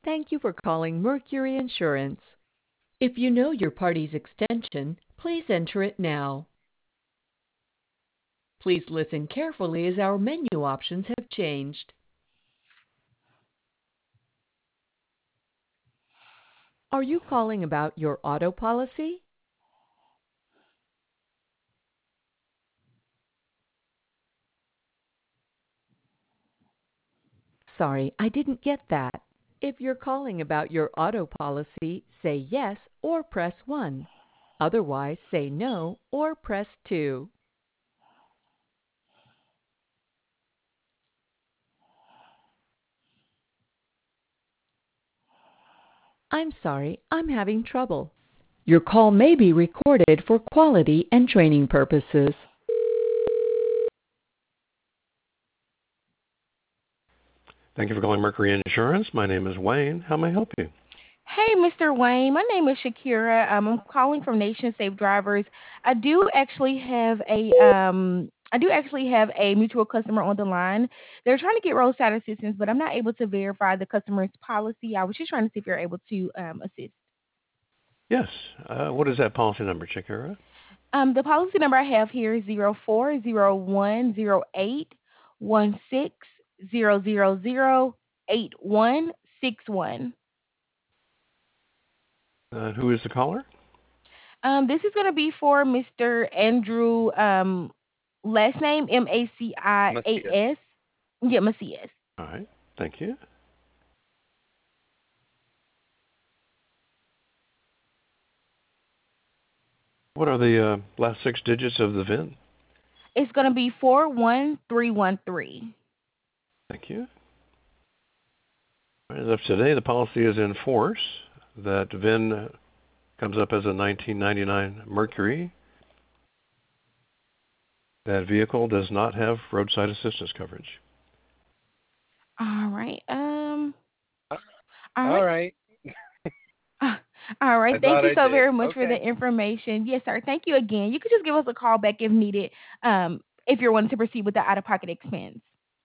Thank you for calling Mercury Insurance. If you know your party's extension, please enter it now. Please listen carefully as our menu options have changed. Are you calling about your auto policy? Sorry, I didn't get that. If you're calling about your auto policy, say yes or press 1. Otherwise, say no or press 2. I'm sorry, I'm having trouble. Your call may be recorded for quality and training purposes. Thank you for calling Mercury Insurance. My name is Wayne. How may I help you? Hey, Mr. Wayne. My name is Shakira. I'm calling from Nation Safe Drivers. I do actually have a mutual customer on the line. They're trying to get roadside assistance, but I'm not able to verify the customer's policy. I was just trying to see if you're able to assist. Yes. What is that policy number, Shakira? The policy number I have here is 0401081600008161. Who is the caller? This is going to be for Mr. Andrew, last name Macias. Macias. Yeah, Macias. All right. Thank you. What are the last 6 digits of the VIN? It's going to be 41313. Thank you. As of today, the policy is in force. That VIN comes up as a 1999 Mercury. That vehicle does not have roadside assistance coverage. All right. Uh, All All right. right. All right. I Thank thought you I so did. very much for the Okay. information. Yes, sir. Thank you again. You could just give us a call back if needed, if you're wanting to proceed with the out-of-pocket expense.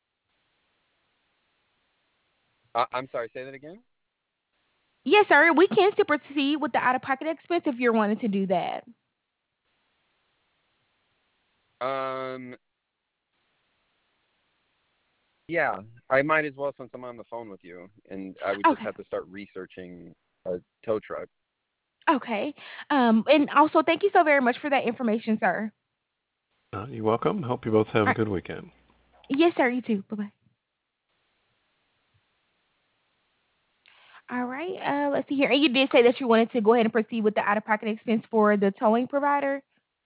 I'm sorry. Say that again. Yes, sir. We can still proceed with the out-of-pocket expense if you're wanting to do that. Um. Yeah. I might as well since I'm on the phone with you, and I would just Okay. have to start researching a tow truck. Okay. And also, thank you so very much for that information, sir. You're welcome. Hope you both have All a right. good weekend. Yes, sir. You too. Bye-bye. All right. Let's see here. And you did say that you wanted to go ahead and proceed with the out-of-pocket expense for the towing provider.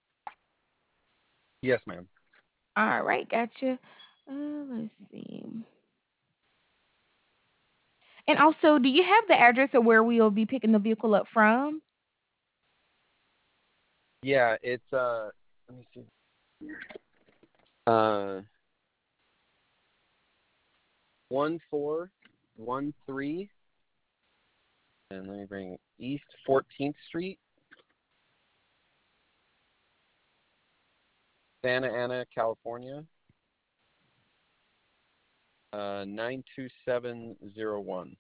Yes, ma'am. All right. Gotcha. Let's see. And also, do you have the address of where we will be picking the vehicle up from? Yeah. It's Let me see. Uh. 1413, and let me bring East 14th Street, Santa Ana, California. 92701.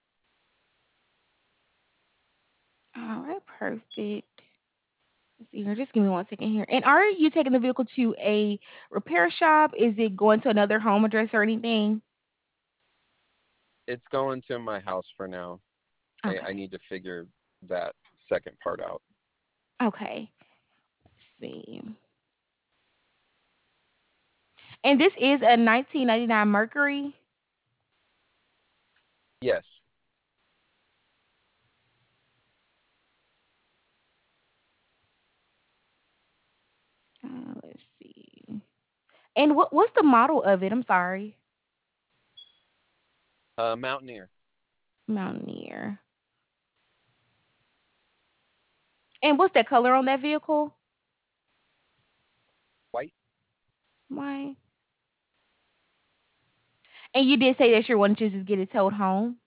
All right. Perfect. Let's see here. Just give me 1 second here. And are you taking the vehicle to a repair shop? Is it going to another home address or anything? It's going to my house for now. I Okay. need to figure that second part out. Okay. Let's see. And this is a 1999 Mercury. Yes. Let's see. And what's the model of it? I'm sorry. Mountaineer. Mountaineer. And what's that color on that vehicle? White. Why? And you did say that you're wanting to just get it towed home.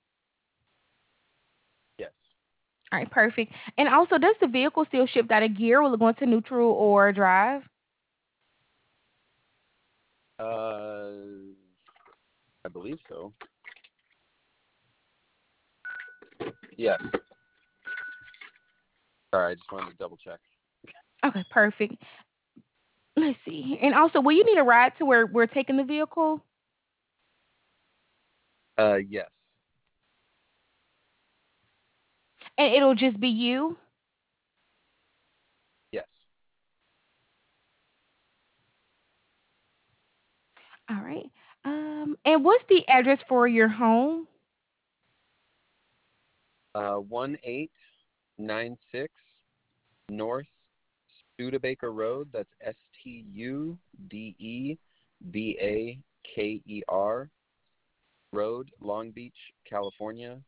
Yes. All right, perfect. And also, does the vehicle still shift out of gear? Will it go into neutral or drive? I believe so. Yes. Sorry, I just wanted to double check. Okay, perfect. Let's see. And also, will you need a ride to where we're taking the vehicle? Yes. And it'll just be you? Yes. All right. And what's the address for your home? 1896 North Studebaker Road. That's Studebaker Road, Long Beach, California,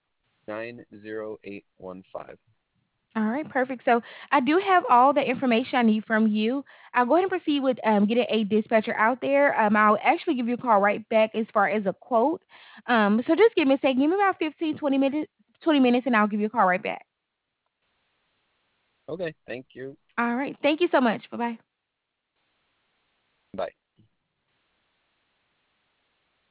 90815. All right, perfect. So I do have all the information I need from you. I'll go ahead and proceed with getting a dispatcher out there. I'll actually give you a call right back as far as a quote. So just give me a second. Give me about 15, 20 minutes, and I'll give you a call right back. Okay, thank you. All right. Thank you so much. Bye-bye. Bye.